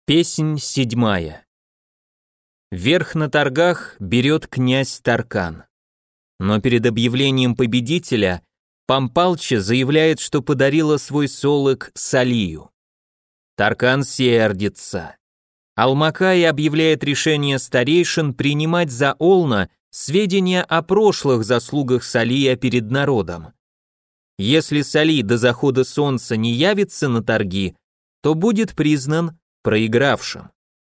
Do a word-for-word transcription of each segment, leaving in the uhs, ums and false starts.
Песнь седьмая. Верх на торгах берет князь Таркан. Но перед объявлением победителя Пампалча заявляет, что подарила свой солок Салию. Таркан сердится. Алмакай объявляет решение старейшин принимать за олна сведения о прошлых заслугах Салия перед народом. Если Сали до захода солнца не явится на торги, то будет признан проигравшим.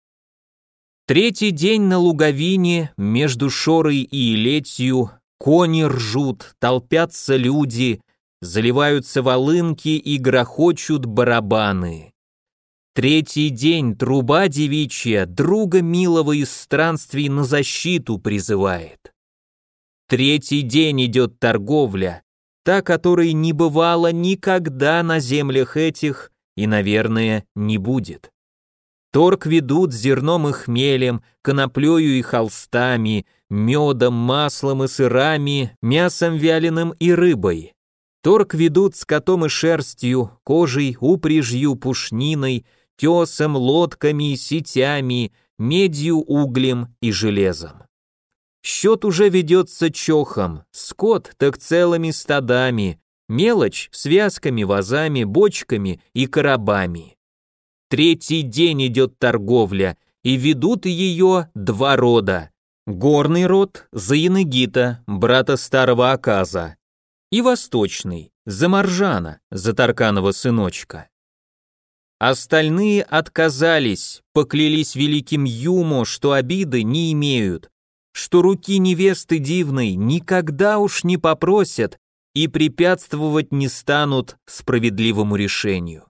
Третий день на луговине между Шорой и Илетью кони ржут, толпятся люди, заливаются волынки и грохочут барабаны. Третий день труба девичья друга милого из странствий на защиту призывает. Третий день идет торговля, та, которой не бывало никогда на землях этих и, наверное, не будет. Торг ведут зерном и хмелем, коноплею и холстами, медом, маслом и сырами, мясом вяленым и рыбой. Торг ведут скотом и шерстью, кожей, упряжью, пушниной, тесом, лодками, сетями, медью, углем и железом. Счет уже ведется чохом, скот так целыми стадами, мелочь связками, вазами, бочками и коробами. Третий день идет торговля, и ведут ее два рода. Горный род за Янегита, брата старого Аказа, и восточный, за Маржана, за Тарканова сыночка. Остальные отказались, поклялись великим Юмо, что обиды не имеют, что руки невесты дивной никогда уж не попросят и препятствовать не станут справедливому решению.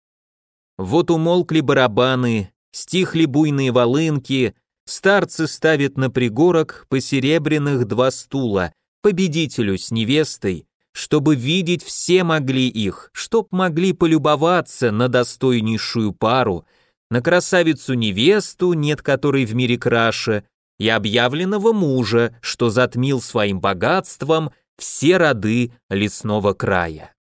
Вот умолкли барабаны, стихли буйные волынки, старцы ставят на пригорок посеребряных два стула, победителю с невестой, чтобы видеть все могли их, чтоб могли полюбоваться на достойнейшую пару, на красавицу-невесту, нет которой в мире краше, и объявленного мужа, что затмил своим богатством все роды лесного края.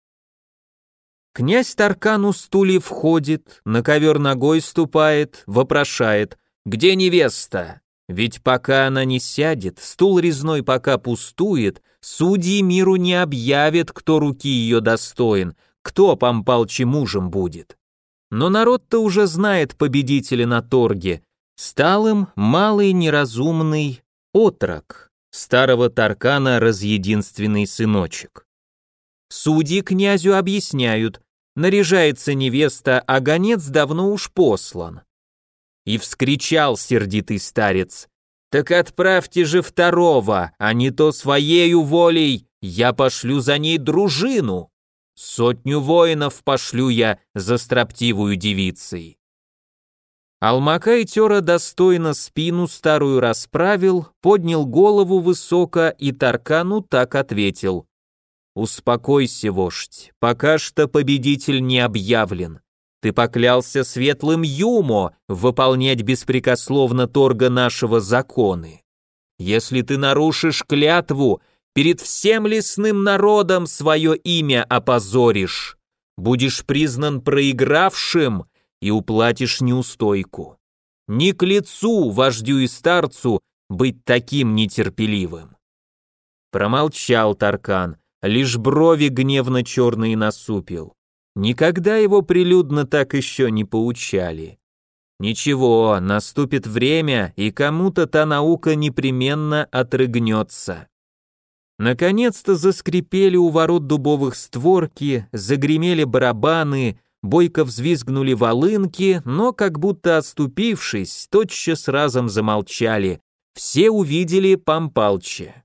Князь Таркан у стульев входит, на ковер ногой ступает, вопрошает: «Где невеста?» Ведь пока она не сядет, стул резной пока пустует, судьи миру не объявят, кто руки ее достоин, кто Пампалче мужем будет. Но народ-то уже знает победителя на торге. Стал им малый неразумный отрок, старого Таркана разъединственный сыночек. Судьи князю объясняют: наряжается невеста, а гонец давно уж послан. И вскричал сердитый старец: «Так отправьте же второго, а не то своею волей я пошлю за ней дружину. Сотню воинов пошлю я за строптивую девицей». Алмакай тера достойно спину старую расправил, поднял голову высоко и Таркану так ответил: «Успокойся, вождь, пока что победитель не объявлен. Ты поклялся светлым Юмо выполнять беспрекословно торга нашего законы. Если ты нарушишь клятву, перед всем лесным народом свое имя опозоришь, будешь признан проигравшим и уплатишь неустойку. Не к лицу вождю и старцу быть таким нетерпеливым». Промолчал Таркан, лишь брови гневно черные насупил. Никогда его прилюдно так еще не поучали. Ничего, наступит время, и кому-то та наука непременно отрыгнется. Наконец-то заскрипели у ворот дубовых створки, загремели барабаны, бойко взвизгнули волынки, но, как будто отступившись, тотчас разом замолчали. Все увидели Пампалче.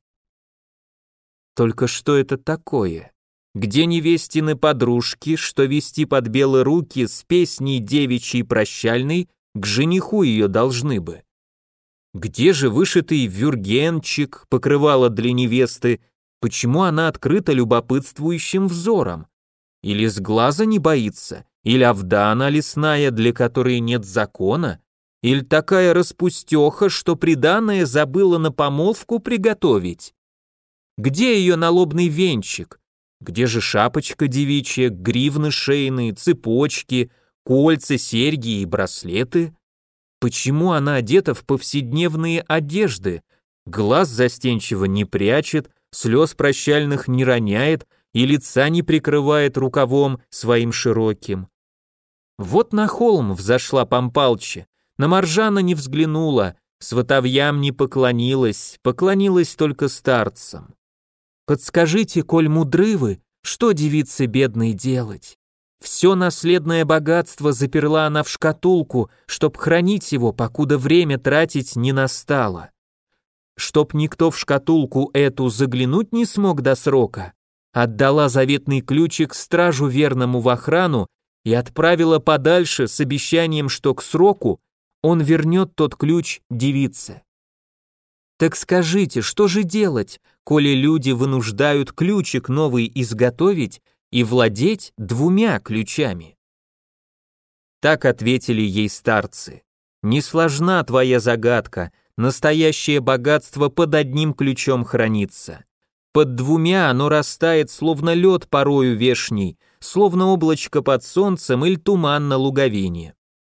Только что это такое? Где невестины подружки, что вести под белые руки с песней девичьей прощальной к жениху ее должны бы? Где же вышитый вюргенчик, покрывало для невесты, почему она открыта любопытствующим взором? Или с глаза не боится? Или овда она лесная, для которой нет закона? Или такая распустеха, что приданое забыла на помолвку приготовить? Где ее налобный венчик? Где же шапочка девичья, гривны шейные, цепочки, кольца, серьги и браслеты? Почему она одета в повседневные одежды? Глаз застенчиво не прячет, слез прощальных не роняет и лица не прикрывает рукавом своим широким. Вот на холм взошла Пампалче, на Маржана не взглянула, сватовьям не поклонилась, поклонилась только старцам. Подскажите, коль мудры вы, что девице бедной делать? Все наследное богатство заперла она в шкатулку, чтоб хранить его, покуда время тратить не настало. Чтоб никто в шкатулку эту заглянуть не смог до срока, отдала заветный ключик стражу верному в охрану и отправила подальше с обещанием, что к сроку он вернет тот ключ девице. Так скажите, что же делать, коли люди вынуждают ключик новый изготовить и владеть двумя ключами? Так ответили ей старцы. Не сложна твоя загадка, настоящее богатство под одним ключом хранится. Под двумя оно растает, словно лед порою вешний, словно облачко под солнцем или туман на луговине.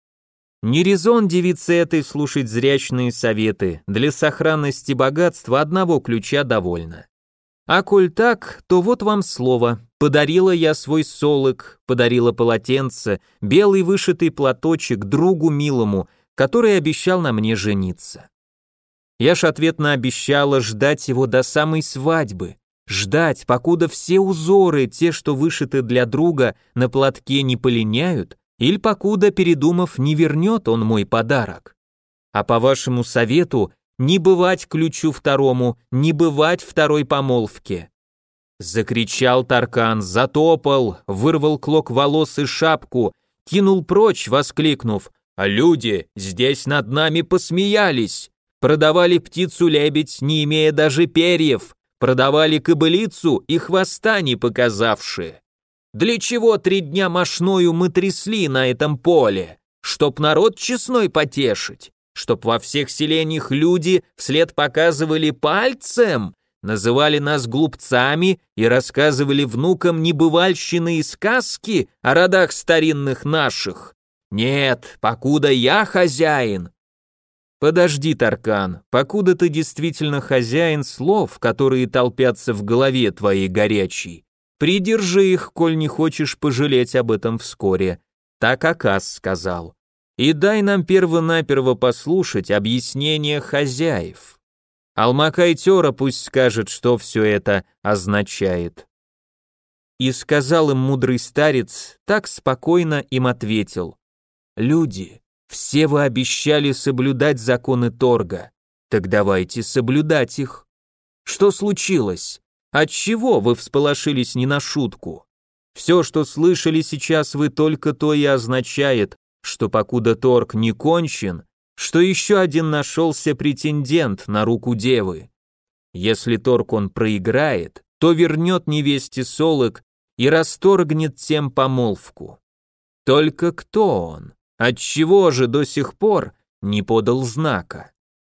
Не резон девице этой слушать зрячные советы, для сохранности богатства одного ключа довольно. А коль так, то вот вам слово. Подарила я свой солок, подарила полотенце, белый вышитый платочек другу милому, который обещал на мне жениться. Я ж ответно обещала ждать его до самой свадьбы, ждать, покуда все узоры, те, что вышиты для друга, на платке не полиняют, или покуда, передумав, не вернет он мой подарок. А по вашему совету, не бывать ключу второму, не бывать второй помолвке. Закричал Таркан, затопал, вырвал клок волос и шапку, кинул прочь, воскликнув: «А люди здесь над нами посмеялись! Продавали птицу-лебедь, не имея даже перьев, продавали кобылицу и хвоста не показавши. Для чего три дня мошною мы трясли на этом поле? Чтоб народ честной потешить? Чтоб во всех селениях люди вслед показывали пальцем, называли нас глупцами и рассказывали внукам небывальщины и сказки о родах старинных наших? Нет, покуда я хозяин». Подожди, Таркан, покуда ты действительно хозяин слов, которые толпятся в голове твоей горячей, придержи их, коль не хочешь пожалеть об этом вскоре, так Аказ сказал. И дай нам перво-наперво послушать объяснение хозяев. Алмакай Тёра пусть скажет, что все это означает. И сказал им мудрый старец, так спокойно им ответил: люди, все вы обещали соблюдать законы торга, так давайте соблюдать их. Что случилось? Отчего вы всполошились не на шутку? Все, что слышали сейчас вы, только то и означает, что покуда торг не кончен, что еще один нашелся претендент на руку девы. Если торг он проиграет, то вернет невесте солок и расторгнет тем помолвку. Только кто он? Отчего же до сих пор не подал знака?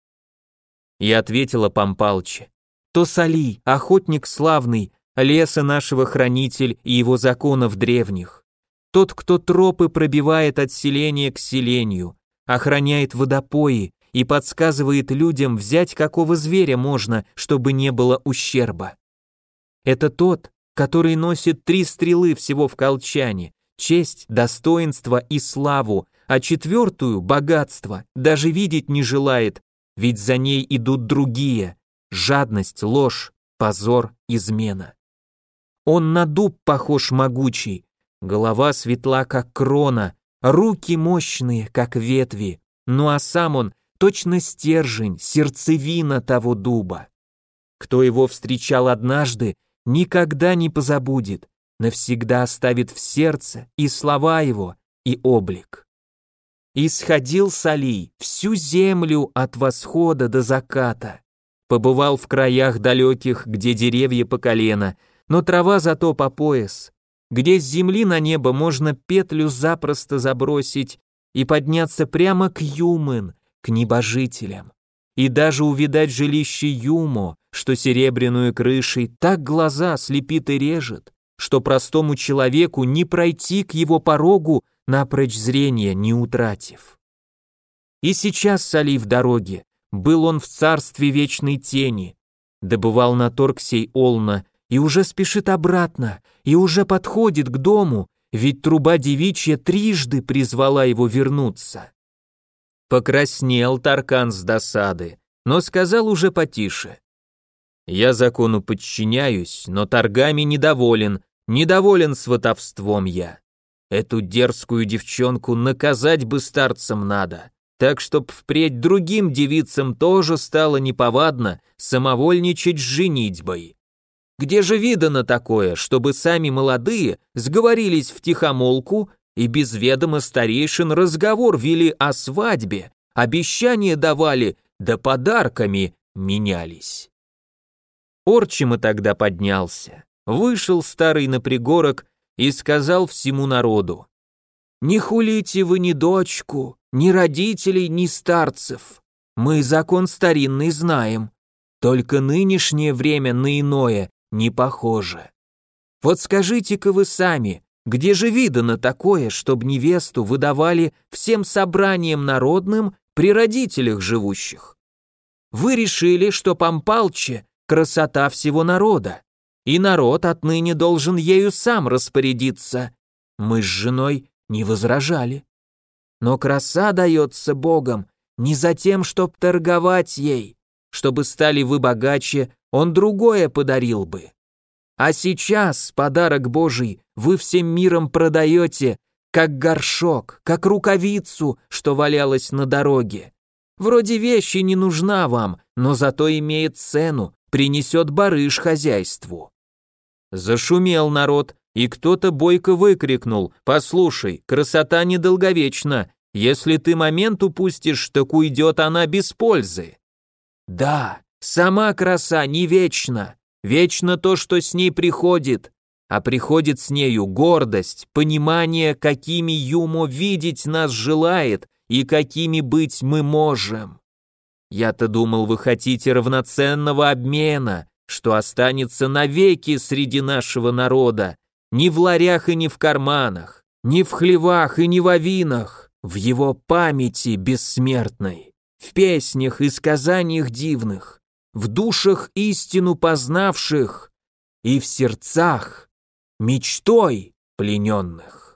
И ответила Пампалче: то Сали, охотник славный, леса нашего хранитель и его законов древних. Тот, кто тропы пробивает от селения к селению, охраняет водопои и подсказывает людям, взять какого зверя можно, чтобы не было ущерба. Это тот, который носит три стрелы всего в колчане, честь, достоинство и славу, а четвертую, богатство, даже видеть не желает, ведь за ней идут другие: жадность, ложь, позор, измена. Он на дуб похож могучий, голова светла, как крона, руки мощные, как ветви, ну а сам он точно стержень, сердцевина того дуба. Кто его встречал однажды, никогда не позабудет, навсегда оставит в сердце и слова его, и облик. Исходил Сали всю землю от восхода до заката, побывал в краях далеких, где деревья по колено, но трава зато по пояс, где с земли на небо можно петлю запросто забросить и подняться прямо к Юмын, к небожителям, и даже увидать жилище Юмо, что серебряную крышей так глаза слепит и режет, что простому человеку не пройти к его порогу, напрочь зрения не утратив. И сейчас соли в дороге, был он в царстве вечной тени. Добывал на торг сей Олна, и уже спешит обратно, и уже подходит к дому, ведь труба девичья трижды призвала его вернуться. Покраснел Таркан с досады, но сказал уже потише. «Я закону подчиняюсь, но торгами недоволен, недоволен сватовством я. Эту дерзкую девчонку наказать бы старцам надо, так чтоб впредь другим девицам тоже стало неповадно самовольничать с женитьбой. Где же видано такое, чтобы сами молодые сговорились втихомолку и без ведома старейшин разговор вели о свадьбе, обещания давали, да подарками менялись?» Орчима тогда поднялся, вышел старый на пригорок и сказал всему народу: «Не хулите вы ни дочку, ни родителей, ни старцев. Мы закон старинный знаем, только нынешнее время на иное не похоже. Вот скажите-ка вы сами, где же видано такое, чтобы невесту выдавали всем собраниям народным при родителях живущих? Вы решили, что Пампалче — красота всего народа, и народ отныне должен ею сам распорядиться. Мы с женой не возражали. Но краса дается Богом не за тем, чтоб торговать ей, чтобы стали вы богаче, он другое подарил бы. А сейчас подарок Божий вы всем миром продаете, как горшок, как рукавицу, что валялась на дороге. Вроде вещи не нужна вам, но зато имеет цену, принесет барыш хозяйству». Зашумел народ, и кто-то бойко выкрикнул: «Послушай, красота недолговечна, если ты момент упустишь, так уйдет она без пользы». «Да, сама краса не вечна, вечно то, что с ней приходит, а приходит с нею гордость, понимание, какими Юмо видеть нас желает и какими быть мы можем. Я-то думал, вы хотите равноценного обмена, что останется навеки среди нашего народа, ни в ларях и ни в карманах, ни в хлевах и ни в авинах, в его памяти бессмертной, в песнях и сказаниях дивных, в душах истину познавших и в сердцах мечтой плененных».